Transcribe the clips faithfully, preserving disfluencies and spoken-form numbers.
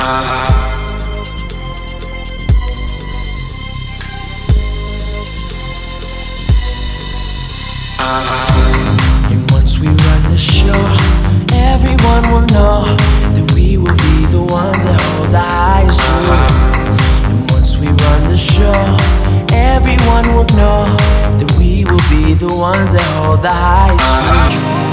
And once we run the show, everyone will know that we will be the ones that hold the highest truth. And once we run the show, everyone will know that we will be the ones that hold the highest truth.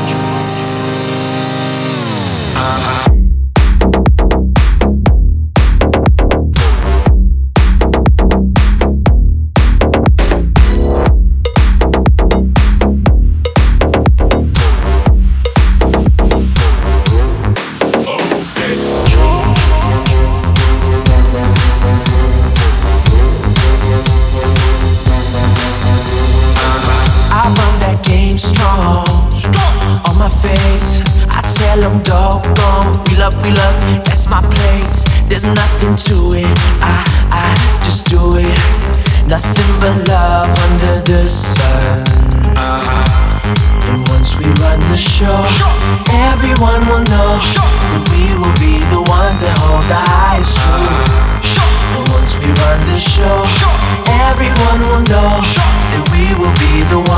Tell them go, go, wheel up, wheel up, that's my place. There's nothing to it, I, I just do it. Nothing but love under the sun. uh-huh. And once we run the show, everyone will know that we will be the ones that hold the highest truth. And once we run the show, everyone will know that we will be the ones